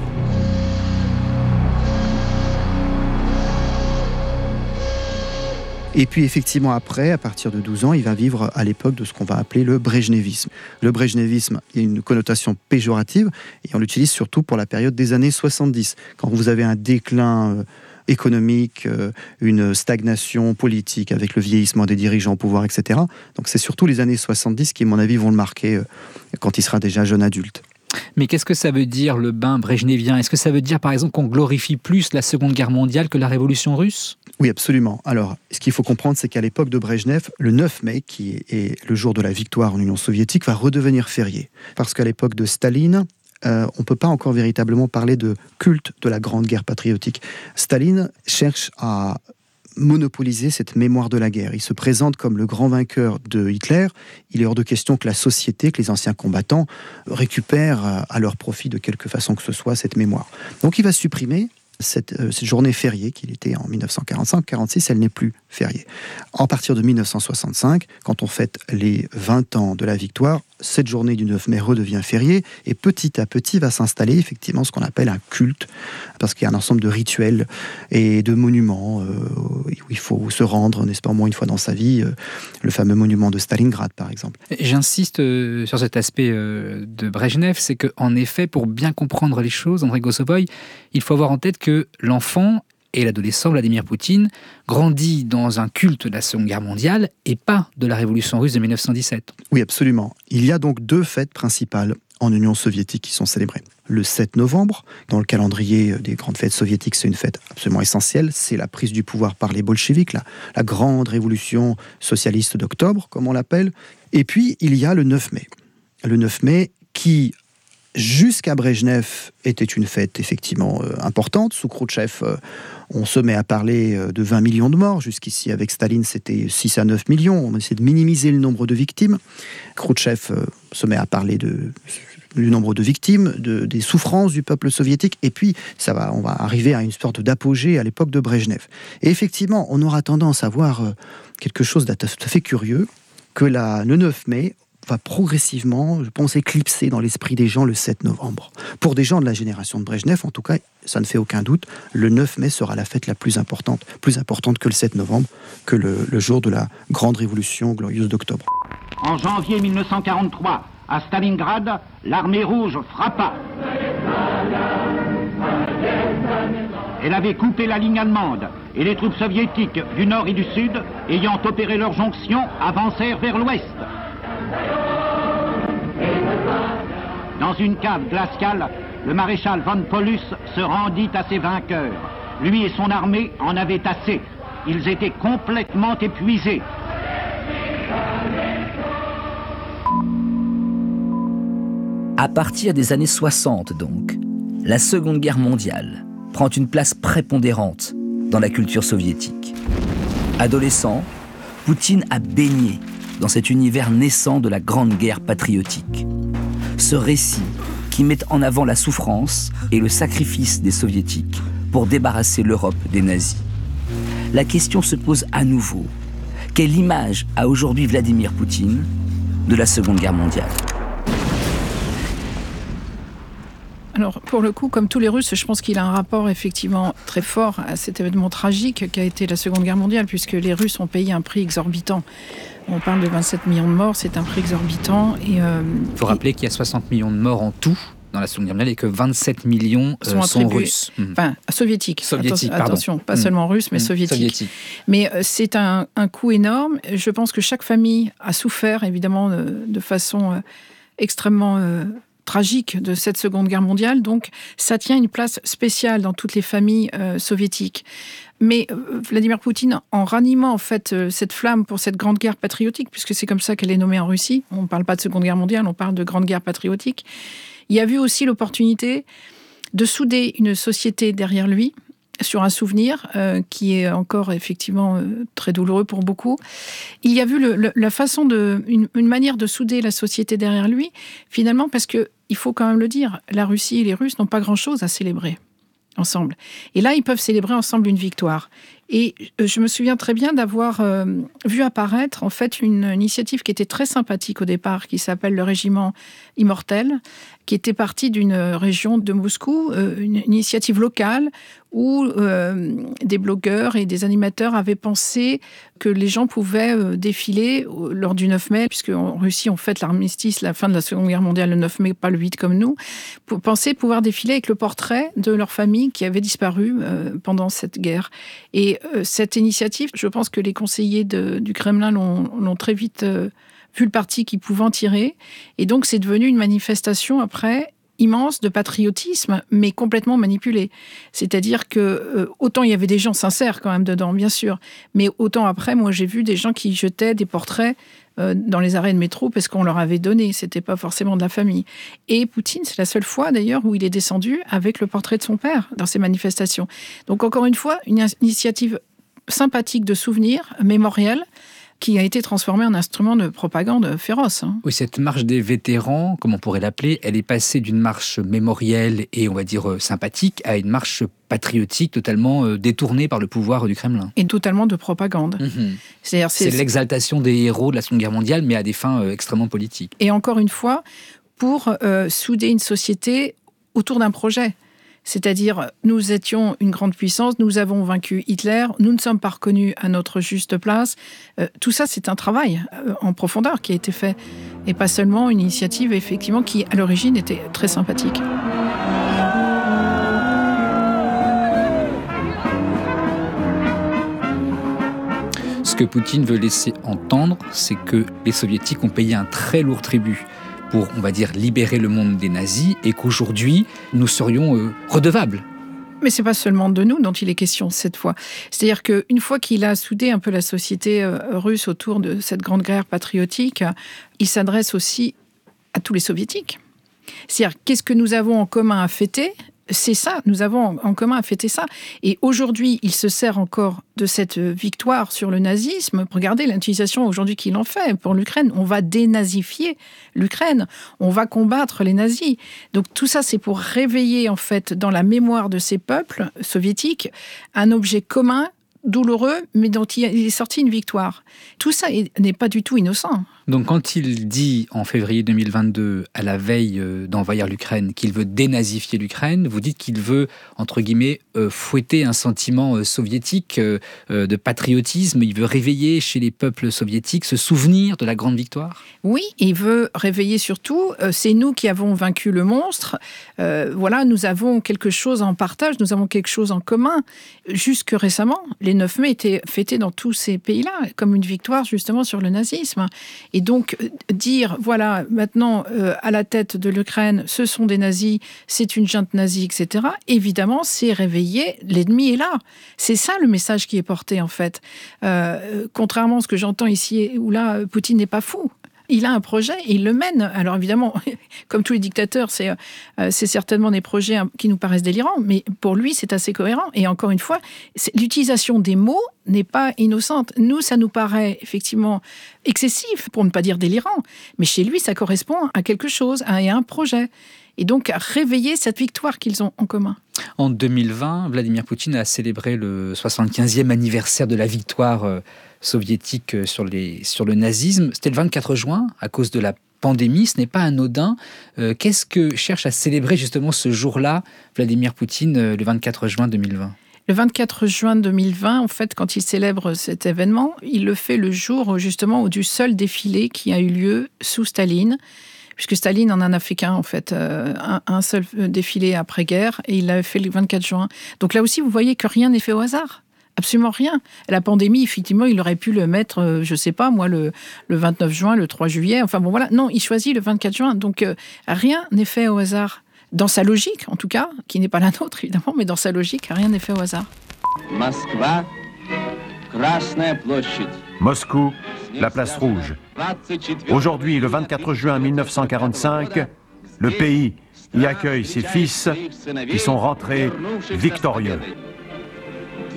Et puis effectivement après, à partir de 12 ans, il va vivre à l'époque de ce qu'on va appeler le brejnevisme. Le brejnevisme a une connotation péjorative et on l'utilise surtout pour la période des années 70. Quand vous avez un déclin économique, une stagnation politique avec le vieillissement des dirigeants au pouvoir, etc. Donc c'est surtout les années 70 qui, à mon avis, vont le marquer quand il sera déjà jeune adulte. Mais qu'est-ce que ça veut dire, le bain brejnevien ? Est-ce que ça veut dire, par exemple, qu'on glorifie plus la Seconde Guerre mondiale que la Révolution russe ? Oui, absolument. Alors, ce qu'il faut comprendre, c'est qu'à l'époque de Brejnev, le 9 mai, qui est le jour de la victoire en Union soviétique, va redevenir férié. Parce qu'à l'époque de Staline, on ne peut pas encore véritablement parler de culte de la Grande Guerre patriotique. Staline cherche à monopoliser cette mémoire de la guerre. Il se présente comme le grand vainqueur de Hitler. Il est hors de question que la société, que les anciens combattants récupèrent à leur profit de quelque façon que ce soit cette mémoire. Donc il va supprimer cette journée fériée qu'il était en 1945-46, elle n'est plus fériée. À partir de 1965, quand on fête les 20 ans de la victoire, cette journée du 9 mai redevient fériée et petit à petit va s'installer effectivement ce qu'on appelle un culte, parce qu'il y a un ensemble de rituels et de monuments où il faut se rendre, n'est-ce pas, au moins une fois dans sa vie, le fameux monument de Stalingrad par exemple. J'insiste sur cet aspect de Brejnev, c'est qu'en effet, pour bien comprendre les choses, André Kosovoï, il faut avoir en tête que l'enfant et l'adolescent Vladimir Poutine grandit dans un culte de la Seconde Guerre mondiale et pas de la Révolution russe de 1917. Oui, absolument. Il y a donc deux fêtes principales en Union soviétique qui sont célébrées. Le 7 novembre, dans le calendrier des grandes fêtes soviétiques, c'est une fête absolument essentielle. C'est la prise du pouvoir par les bolcheviks, la grande révolution socialiste d'octobre, comme on l'appelle. Et puis, il y a le 9 mai. Le 9 mai qui, jusqu'à Brejnev, était une fête effectivement importante. Sous Khrouchtchev, on se met à parler de 20 millions de morts. Jusqu'ici, avec Staline, c'était 6 à 9 millions. On essaie de minimiser le nombre de victimes. Khrouchtchev se met à parler du nombre de victimes, des souffrances du peuple soviétique. Et puis, on va arriver à une sorte d'apogée à l'époque de Brejnev. Et effectivement, on aura tendance à voir quelque chose de tout à fait curieux, que le 9 mai va progressivement, je pense, éclipser dans l'esprit des gens le 7 novembre. Pour des gens de la génération de Brejnev, en tout cas, ça ne fait aucun doute, le 9 mai sera la fête la plus importante que le 7 novembre, que le jour de la grande révolution glorieuse d'octobre. En janvier 1943, à Stalingrad, l'armée rouge frappa. Elle avait coupé la ligne allemande et les troupes soviétiques du nord et du sud, ayant opéré leur jonction, avancèrent vers l'ouest. Dans une cave glaciale, le maréchal von Paulus se rendit à ses vainqueurs. Lui et son armée en avaient assez. Ils étaient complètement épuisés. À partir des années 60 donc, la Seconde Guerre mondiale prend une place prépondérante dans la culture soviétique. Adolescent, Poutine a baigné dans cet univers naissant de la Grande Guerre patriotique. Ce récit qui met en avant la souffrance et le sacrifice des soviétiques pour débarrasser l'Europe des nazis. La question se pose à nouveau. Quelle image a aujourd'hui Vladimir Poutine de la Seconde Guerre mondiale ? Alors, pour le coup, comme tous les Russes, je pense qu'il a un rapport effectivement très fort à cet événement tragique qu'a été la Seconde Guerre mondiale, puisque les Russes ont payé un prix exorbitant. On parle de 27 millions de morts, c'est un prix exorbitant. Il faut rappeler qu'il y a 60 millions de morts en tout dans la Seconde Guerre mondiale et que 27 millions sont russes. Enfin, soviétiques. Attention, pas seulement russes, mais soviétiques. Mais c'est un coût énorme. Je pense que chaque famille a souffert, évidemment, de façon extrêmement tragique de cette Seconde Guerre mondiale. Donc, ça tient une place spéciale dans toutes les familles soviétiques. Mais Vladimir Poutine, en ranimant en fait cette flamme pour cette grande guerre patriotique, puisque c'est comme ça qu'elle est nommée en Russie, on ne parle pas de Seconde Guerre mondiale, on parle de grande guerre patriotique, il a vu aussi l'opportunité de souder une société derrière lui, sur un souvenir qui est encore effectivement très douloureux pour beaucoup. Il y a vu la façon une manière de souder la société derrière lui, finalement, parce que il faut quand même le dire, la Russie et les Russes n'ont pas grand-chose à célébrer ensemble. Et là, ils peuvent célébrer ensemble une victoire. Et je me souviens très bien d'avoir vu apparaître en fait une initiative qui était très sympathique au départ, qui s'appelle le Régiment Immortel, qui était partie d'une région de Moscou, une initiative locale où des blogueurs et des animateurs avaient pensé que les gens pouvaient défiler lors du 9 mai, puisque en Russie on fête l'armistice, la fin de la Seconde Guerre mondiale le 9 mai, pas le 8 comme nous, pour penser pouvoir défiler avec le portrait de leur famille qui avait disparu pendant cette guerre. Et cette initiative, je pense que les conseillers du Kremlin l'ont très vite vu le parti qu'ils pouvaient en tirer. Et donc, c'est devenu une manifestation, après, immense de patriotisme, mais complètement manipulée. C'est-à-dire que, autant il y avait des gens sincères quand même dedans, bien sûr, mais autant après, moi, j'ai vu des gens qui jetaient des portraits dans les arrêts de métro parce qu'on leur avait donné, c'était pas forcément de la famille. Et Poutine, c'est la seule fois d'ailleurs où il est descendu avec le portrait de son père dans ces manifestations. Donc encore une fois, une initiative sympathique de souvenir, mémoriel, qui a été transformée en instrument de propagande féroce. Oui, cette marche des vétérans, comme on pourrait l'appeler, elle est passée d'une marche mémorielle et, on va dire, sympathique, à une marche patriotique totalement détournée par le pouvoir du Kremlin. Et totalement de propagande. C'est l'exaltation des héros de la Seconde Guerre mondiale, mais à des fins extrêmement politiques. Et encore une fois, pour souder une société autour d'un projet. C'est-à-dire, nous étions une grande puissance, nous avons vaincu Hitler, nous ne sommes pas reconnus à notre juste place. Tout ça, c'est un travail en profondeur qui a été fait. Et pas seulement une initiative, effectivement, qui, à l'origine, était très sympathique. Ce que Poutine veut laisser entendre, c'est que les Soviétiques ont payé un très lourd tribut pour, on va dire, libérer le monde des nazis, et qu'aujourd'hui, nous serions redevables. Mais c'est pas seulement de nous dont il est question cette fois. C'est-à-dire qu'une fois qu'il a soudé un peu la société russe autour de cette grande guerre patriotique, il s'adresse aussi à tous les soviétiques. C'est-à-dire, qu'est-ce que nous avons en commun à fêter ? C'est ça, nous avons en commun à fêter ça. Et aujourd'hui, il se sert encore de cette victoire sur le nazisme. Regardez l'utilisation aujourd'hui qu'il en fait pour l'Ukraine. On va dénazifier l'Ukraine. On va combattre les nazis. Donc tout ça, c'est pour réveiller en fait dans la mémoire de ces peuples soviétiques un objet commun, douloureux, mais dont il est sorti une victoire. Tout ça n'est pas du tout innocent. Donc quand il dit en février 2022, à la veille d'envahir l'Ukraine, qu'il veut dénazifier l'Ukraine, vous dites qu'il veut, entre guillemets, fouetter un sentiment soviétique de patriotisme. Il veut réveiller chez les peuples soviétiques ce souvenir de la grande victoire ? Oui, il veut réveiller surtout, c'est nous qui avons vaincu le monstre. Voilà, nous avons quelque chose en partage, nous avons quelque chose en commun. Jusque récemment, les 9 mai étaient fêtés dans tous ces pays-là, comme une victoire justement sur le nazisme. Et donc, dire, voilà, maintenant, à la tête de l'Ukraine, ce sont des nazis, c'est une junte nazie, etc., évidemment, c'est réveiller, l'ennemi est là. C'est ça le message qui est porté, en fait. Contrairement à ce que j'entends ici ou là, Poutine n'est pas fou. Il a un projet et il le mène. Alors évidemment, comme tous les dictateurs, c'est certainement des projets qui nous paraissent délirants, mais pour lui, c'est assez cohérent. Et encore une fois, l'utilisation des mots n'est pas innocente. Nous, ça nous paraît effectivement excessif, pour ne pas dire délirant, mais chez lui, ça correspond à quelque chose, à un projet. Et donc, à réveiller cette victoire qu'ils ont en commun. En 2020, Vladimir Poutine a célébré le 75e anniversaire de la victoire soviétique sur le nazisme. C'était le 24 juin, à cause de la pandémie. Ce n'est pas anodin. Qu'est-ce que cherche à célébrer justement ce jour-là, Vladimir Poutine, le 24 juin 2020 ? Le 24 juin 2020, en fait, quand il célèbre cet événement, il le fait le jour justement du seul défilé qui a eu lieu sous Staline, puisque Staline en a fait qu'un, en fait, un seul défilé après-guerre, et il l'avait fait le 24 juin. Donc là aussi, vous voyez que rien n'est fait au hasard. Absolument rien. La pandémie, effectivement, il aurait pu le mettre, je sais pas, moi, le 29 juin, le 3 juillet, enfin bon, voilà. Non, il choisit le 24 juin, donc rien n'est fait au hasard. Dans sa logique, en tout cas, qui n'est pas la nôtre, évidemment, mais dans sa logique, rien n'est fait au hasard. Moscou, la place rouge. Aujourd'hui, le 24 juin 1945, le pays y accueille ses fils qui sont rentrés victorieux.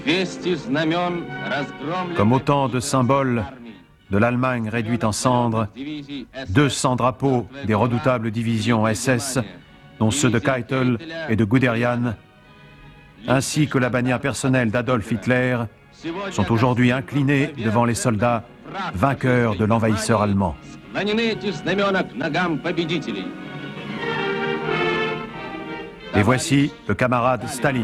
Comme autant de symboles de l'Allemagne réduite en cendres, 200 drapeaux des redoutables divisions SS, dont ceux de Keitel et de Guderian, ainsi que la bannière personnelle d'Adolf Hitler, sont aujourd'hui inclinés devant les soldats vainqueurs de l'envahisseur allemand. Et voici le camarade Staline.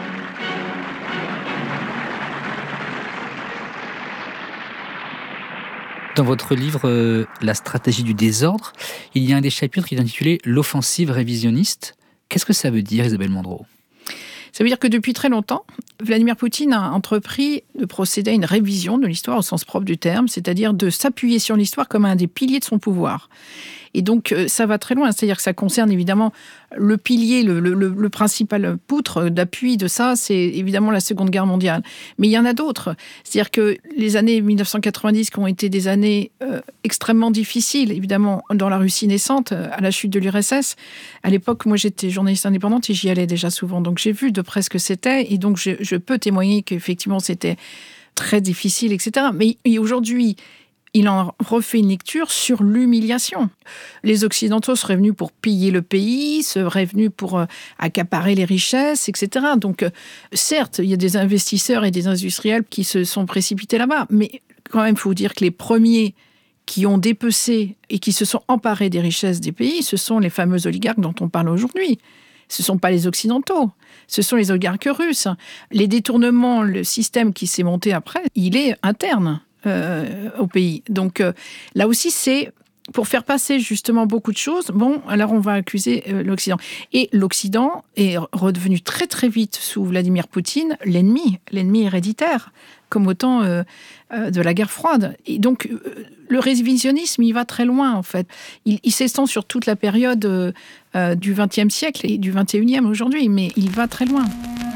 Dans votre livre La stratégie du désordre, il y a un des chapitres qui est intitulé « L'offensive révisionniste ». Qu'est-ce que ça veut dire, Isabelle Mandreau ? Ça veut dire que depuis très longtemps, Vladimir Poutine a entrepris de procéder à une révision de l'histoire au sens propre du terme, c'est-à-dire de s'appuyer sur l'histoire comme un des piliers de son pouvoir. Et donc, ça va très loin, c'est-à-dire que ça concerne évidemment le pilier, le principal poutre d'appui de ça, c'est évidemment la Seconde Guerre mondiale. Mais il y en a d'autres. C'est-à-dire que les années 1990 qui ont été des années extrêmement difficiles, évidemment, dans la Russie naissante, à la chute de l'URSS. À l'époque, moi, j'étais journaliste indépendante et j'y allais déjà souvent. Donc, j'ai vu de près ce que c'était. Et donc, je peux témoigner qu'effectivement, c'était très difficile, etc. Mais aujourd'hui, il en refait une lecture sur l'humiliation. Les Occidentaux seraient venus pour piller le pays, seraient venus pour accaparer les richesses, etc. Donc, certes, il y a des investisseurs et des industriels qui se sont précipités là-bas, mais quand même, il faut dire que les premiers qui ont dépecé et qui se sont emparés des richesses des pays, ce sont les fameux oligarques dont on parle aujourd'hui. Ce ne sont pas les Occidentaux, ce sont les oligarques russes. Les détournements, le système qui s'est monté après, il est interne. Au pays. Donc là aussi, c'est pour faire passer justement beaucoup de choses. Bon, alors on va accuser l'Occident. Et l'Occident est redevenu très très vite sous Vladimir Poutine l'ennemi héréditaire, comme au temps de la guerre froide. Et donc le révisionnisme, il va très loin en fait. Il s'étend sur toute la période du XXe siècle et du XXIe aujourd'hui, mais il va très loin.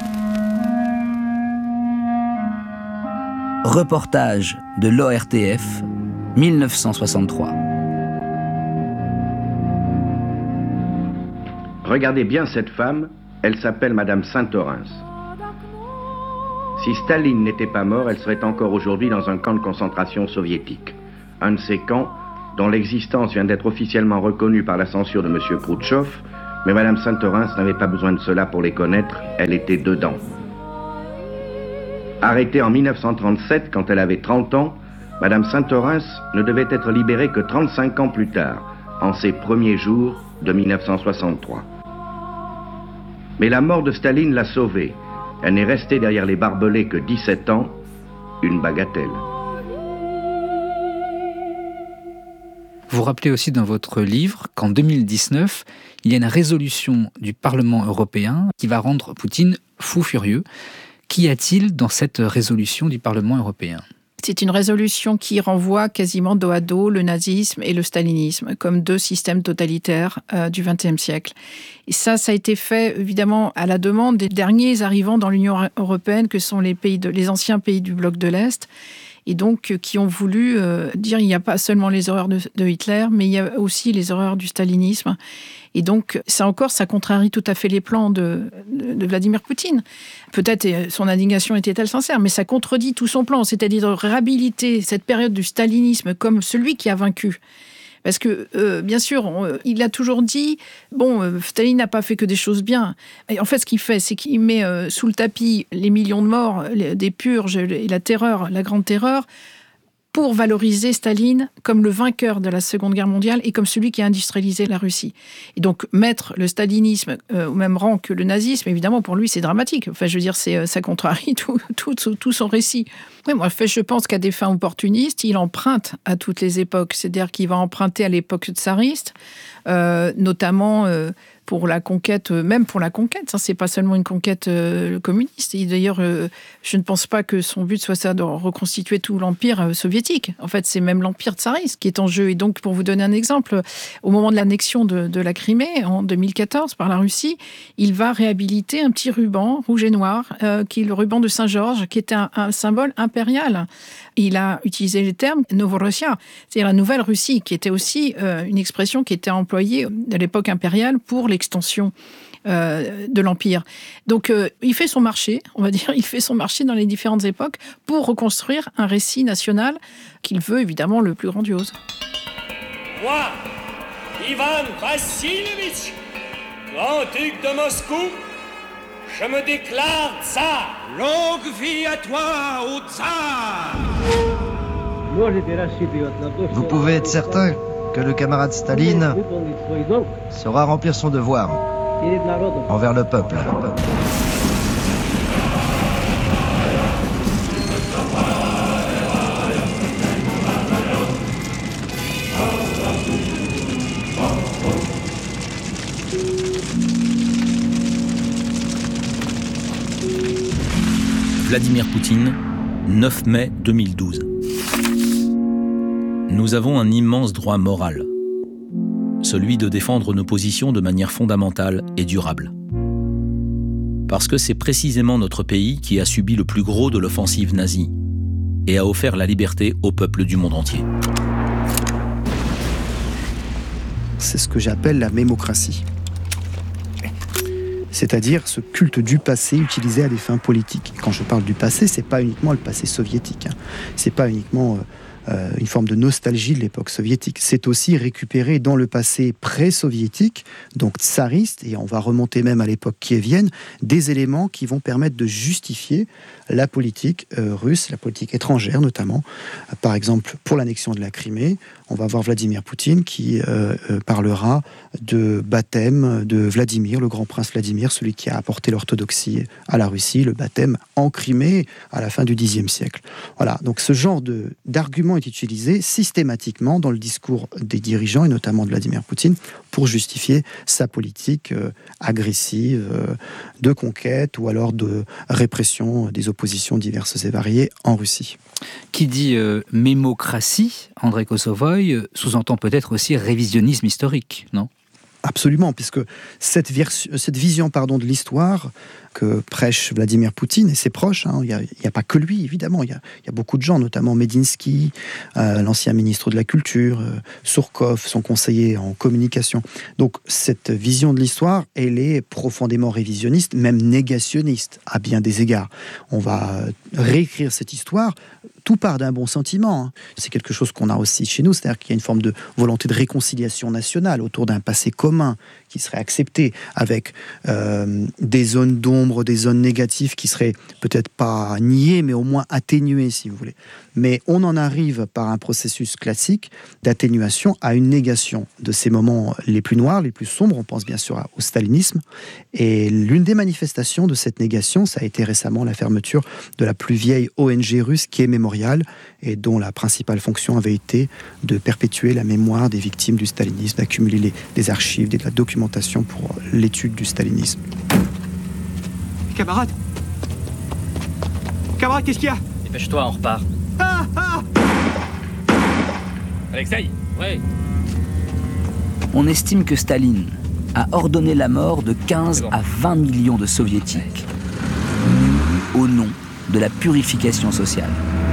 Reportage de l'ORTF, 1963. Regardez bien cette femme, elle s'appelle Madame Saint-Orens. Si Staline n'était pas mort, elle serait encore aujourd'hui dans un camp de concentration soviétique. Un de ces camps dont l'existence vient d'être officiellement reconnue par la censure de M. Khrouchtchev, mais Madame Saint-Orens n'avait pas besoin de cela pour les connaître, elle était dedans. Arrêtée en 1937, quand elle avait 30 ans, Madame Saint-Orens ne devait être libérée que 35 ans plus tard, en ses premiers jours de 1963. Mais la mort de Staline l'a sauvée. Elle n'est restée derrière les barbelés que 17 ans, une bagatelle. Vous rappelez aussi dans votre livre qu'en 2019, il y a une résolution du Parlement européen qui va rendre Poutine fou furieux. Qu'y a-t-il dans cette résolution du Parlement européen ? C'est une résolution qui renvoie quasiment dos à dos le nazisme et le stalinisme comme deux systèmes totalitaires du XXe siècle. Et ça a été fait évidemment à la demande des derniers arrivants dans l'Union européenne, que sont les anciens pays du bloc de l'Est, et donc qui ont voulu dire il n'y a pas seulement les horreurs de Hitler, mais il y a aussi les horreurs du stalinisme. Et donc, ça contrarie tout à fait les plans de Vladimir Poutine. Peut-être son indignation était-elle sincère, mais ça contredit tout son plan, c'est-à-dire de réhabiliter cette période du stalinisme comme celui qui a vaincu. Parce que, bien sûr, il a toujours dit, Staline n'a pas fait que des choses bien. Et en fait, ce qu'il fait, c'est qu'il met sous le tapis les millions de morts, des purges et la terreur, la grande terreur, pour valoriser Staline comme le vainqueur de la Seconde Guerre mondiale et comme celui qui a industrialisé la Russie. Et donc, mettre le stalinisme au même rang que le nazisme, évidemment, pour lui, c'est dramatique. Enfin, je veux dire, ça contrarie tout son récit. Oui, moi, je pense qu'à des fins opportunistes, il emprunte à toutes les époques. C'est-à-dire qu'il va emprunter à l'époque tsariste, notamment pour la conquête, même pour la conquête. Ça, c'est pas seulement une conquête communiste. Et d'ailleurs, je ne pense pas que son but soit ça de reconstituer tout l'empire soviétique. En fait, c'est même l'empire tsariste qui est en jeu. Et donc, pour vous donner un exemple, au moment de l'annexion de la Crimée, en 2014, par la Russie, il va réhabiliter un petit ruban rouge et noir, qui est le ruban de Saint-Georges, qui était un symbole impérial. Il a utilisé le terme « Novorossia », c'est-à-dire la Nouvelle Russie, qui était aussi une expression qui était employée à l'époque impériale pour l'extension de l'Empire. Donc il fait son marché, on va dire, il fait son marché dans les différentes époques pour reconstruire un récit national qu'il veut évidemment le plus grandiose. Moi, Ivan Vassilievitch, grand-duc de Moscou, je me déclare tsar. Longue vie à toi, ô tsar. Vous pouvez être certain que le camarade Staline saura remplir son devoir envers le peuple. Vladimir Poutine, 9 mai 2012. Nous avons un immense droit moral, celui de défendre nos positions de manière fondamentale et durable. Parce que c'est précisément notre pays qui a subi le plus gros de l'offensive nazie et a offert la liberté au peuple du monde entier. C'est ce que j'appelle la mémocratie. C'est-à-dire ce culte du passé utilisé à des fins politiques. Quand je parle du passé, c'est pas uniquement le passé soviétique. C'est pas uniquement une forme de nostalgie de l'époque soviétique. C'est aussi récupérer dans le passé pré-soviétique, donc tsariste, et on va remonter même à l'époque kievienne, des éléments qui vont permettre de justifier la politique russe, la politique étrangère notamment. Par exemple, pour l'annexion de la Crimée, on va voir Vladimir Poutine qui parlera de baptême de Vladimir, le grand prince Vladimir, celui qui a apporté l'orthodoxie à la Russie, le baptême en Crimée à la fin du Xe siècle. Voilà, donc ce genre d'argument est utilisé systématiquement dans le discours des dirigeants, et notamment de Vladimir Poutine, pour justifier sa politique agressive de conquête ou alors de répression des oppositions diverses et variées en Russie. Qui dit mémocratie, Andrei Kosovoï, sous-entend peut-être aussi révisionnisme historique, non ? Absolument, puisque cette vision de l'histoire que prêche Vladimir Poutine et ses proches, il n'y a pas que lui, évidemment, il y a beaucoup de gens, notamment Medinsky, l'ancien ministre de la Culture, Surkov, son conseiller en communication. Donc cette vision de l'histoire, elle est profondément révisionniste, même négationniste, à bien des égards. On va réécrire cette histoire. Tout part d'un bon sentiment. C'est quelque chose qu'on a aussi chez nous, c'est-à-dire qu'il y a une forme de volonté de réconciliation nationale autour d'un passé commun qui serait accepté, avec des zones d'ombre, des zones négatives qui seraient peut-être pas niées, mais au moins atténuées, si vous voulez. Mais on en arrive par un processus classique d'atténuation à une négation de ces moments les plus noirs, les plus sombres. On pense bien sûr au stalinisme. Et l'une des manifestations de cette négation, ça a été récemment la fermeture de la plus vieille ONG russe qui est Mémorial, et dont la principale fonction avait été de perpétuer la mémoire des victimes du stalinisme, d'accumuler les archives, de la documentation pour l'étude du stalinisme. Camarade, qu'est-ce qu'il y a ? Dépêche-toi, on repart. Alexei ? Oui. On estime que Staline a ordonné la mort de 15 à 20 millions de soviétiques au nom de la purification sociale.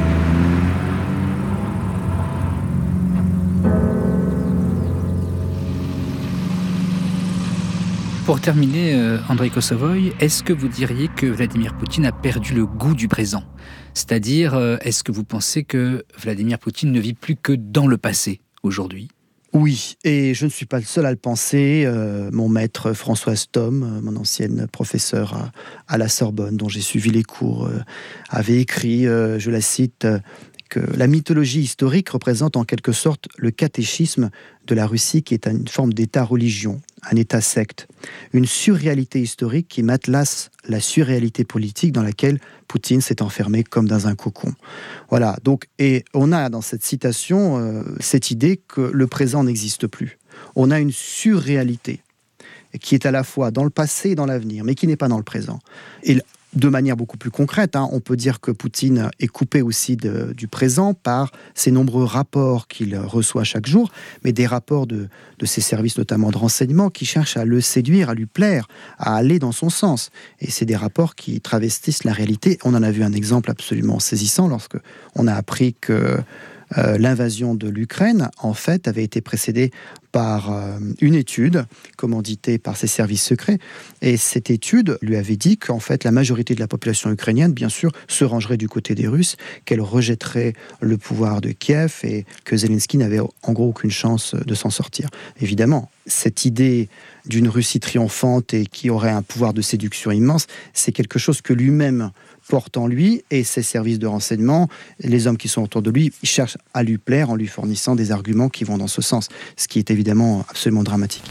Pour terminer, Andrei Kosovoï, est-ce que vous diriez que Vladimir Poutine a perdu le goût du présent ? C'est-à-dire, est-ce que vous pensez que Vladimir Poutine ne vit plus que dans le passé aujourd'hui ? Oui, et je ne suis pas le seul à le penser. Mon maître Françoise Thom, mon ancienne professeure à la Sorbonne, dont j'ai suivi les cours, avait écrit, je la cite, que la mythologie historique représente en quelque sorte le catéchisme de la Russie, qui est une forme d'état-religion, un état-secte, une surréalité historique qui matelasse la surréalité politique dans laquelle Poutine s'est enfermé comme dans un cocon. Voilà, donc, et on a dans cette citation cette idée que le présent n'existe plus. On a une surréalité qui est à la fois dans le passé et dans l'avenir, mais qui n'est pas dans le présent. Et de manière beaucoup plus concrète, on peut dire que Poutine est coupé aussi du présent par ces nombreux rapports qu'il reçoit chaque jour, mais des rapports de ses services, notamment de renseignement, qui cherchent à le séduire, à lui plaire, à aller dans son sens. Et c'est des rapports qui travestissent la réalité. On en a vu un exemple absolument saisissant lorsque on a appris que l'invasion de l'Ukraine, en fait, avait été précédée par une étude commanditée par ses services secrets. Et cette étude lui avait dit qu'en fait, la majorité de la population ukrainienne, bien sûr, se rangerait du côté des Russes, qu'elle rejetterait le pouvoir de Kiev et que Zelensky n'avait en gros aucune chance de s'en sortir. Évidemment, cette idée d'une Russie triomphante et qui aurait un pouvoir de séduction immense, c'est quelque chose que lui-même porte en lui, et ses services de renseignement, les hommes qui sont autour de lui, ils cherchent à lui plaire en lui fournissant des arguments qui vont dans ce sens, ce qui est évidemment absolument dramatique.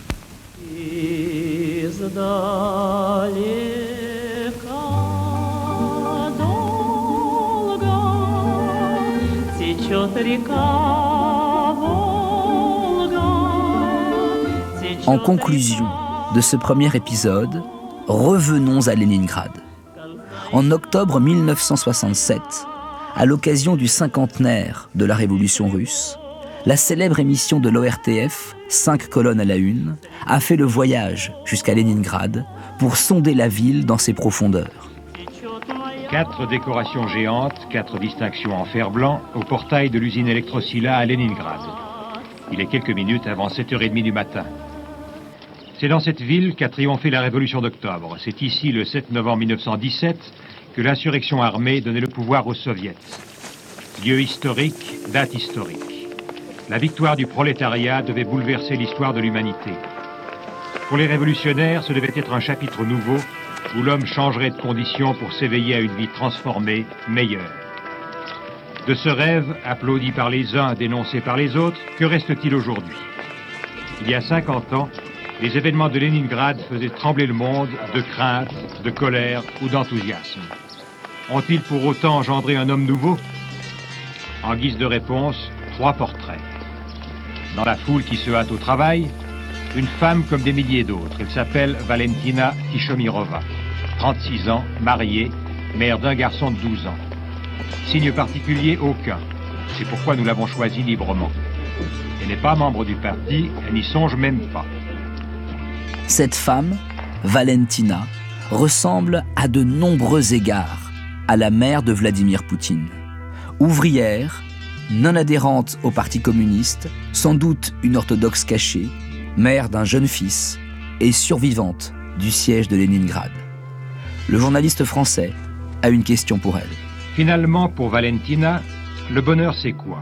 En conclusion de ce premier épisode, revenons à Leningrad. En octobre 1967, à l'occasion du cinquantenaire de la Révolution russe, la célèbre émission de l'ORTF, 5 colonnes à la une, a fait le voyage jusqu'à Leningrad pour sonder la ville dans ses profondeurs. 4 décorations géantes, 4 distinctions en fer blanc au portail de l'usine Electrosila à Leningrad. Il est quelques minutes avant 7h30 du matin. C'est dans cette ville qu'a triomphé la Révolution d'octobre. C'est ici, le 7 novembre 1917, que l'insurrection armée donnait le pouvoir aux soviets. Lieu historique, date historique. La victoire du prolétariat devait bouleverser l'histoire de l'humanité. Pour les révolutionnaires, ce devait être un chapitre nouveau où l'homme changerait de condition pour s'éveiller à une vie transformée, meilleure. De ce rêve, applaudi par les uns, dénoncé par les autres, que reste-t-il aujourd'hui? Il y a 50 ans, les événements de Leningrad faisaient trembler le monde de crainte, de colère ou d'enthousiasme. Ont-ils pour autant engendré un homme nouveau? En guise de réponse, 3 portraits. Dans la foule qui se hâte au travail, une femme comme des milliers d'autres. Elle s'appelle Valentina Tishomirova. 36 ans, mariée, mère d'un garçon de 12 ans. Signe particulier, aucun. C'est pourquoi nous l'avons choisie librement. Elle n'est pas membre du parti, elle n'y songe même pas. Cette femme, Valentina, ressemble à de nombreux égards à la mère de Vladimir Poutine. Ouvrière, non adhérente au Parti communiste, sans doute une orthodoxe cachée, mère d'un jeune fils et survivante du siège de Leningrad. Le journaliste français a une question pour elle. Finalement, pour Valentina, le bonheur c'est quoi?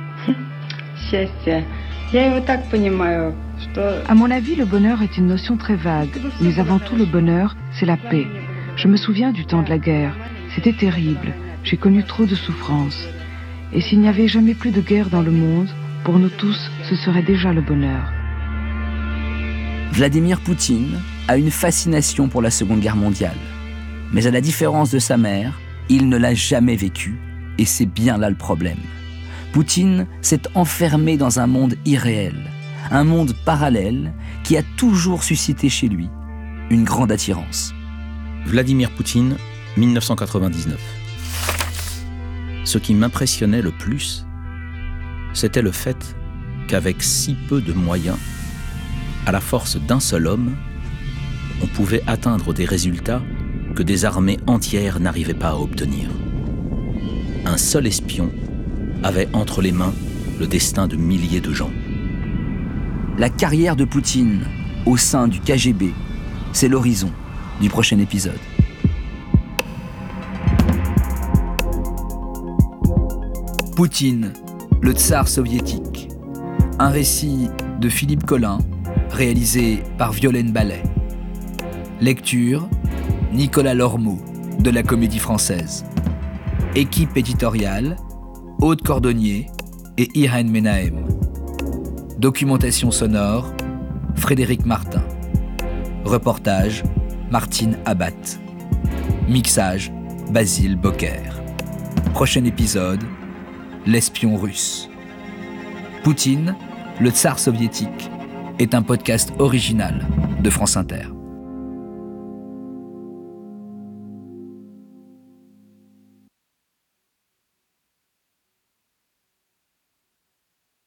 À mon avis, le bonheur est une notion très vague. Mais avant tout, le bonheur, c'est la paix. Je me souviens du temps de la guerre. C'était terrible. J'ai connu trop de souffrances. Et s'il n'y avait jamais plus de guerre dans le monde, pour nous tous, ce serait déjà le bonheur. Vladimir Poutine a une fascination pour la Seconde Guerre mondiale. Mais à la différence de sa mère, il ne l'a jamais vécue, et c'est bien là le problème. Poutine s'est enfermé dans un monde irréel, un monde parallèle qui a toujours suscité chez lui une grande attirance. Vladimir Poutine, 1999. Ce qui m'impressionnait le plus, c'était le fait qu'avec si peu de moyens, à la force d'un seul homme, on pouvait atteindre des résultats que des armées entières n'arrivaient pas à obtenir. Un seul espion avait entre les mains le destin de milliers de gens. La carrière de Poutine au sein du KGB, c'est l'horizon du prochain épisode. Poutine, le tsar soviétique. Un récit de Philippe Collin, réalisé par Violaine Ballet. Lecture, Nicolas Lormeau, de la Comédie Française. Équipe éditoriale, Aude Cordonnier et Irène Menahem. Documentation sonore, Frédéric Martin. Reportage, Martine Abbat. Mixage, Basile Bocquer. Prochain épisode, l'espion russe. Poutine, le tsar soviétique, est un podcast original de France Inter.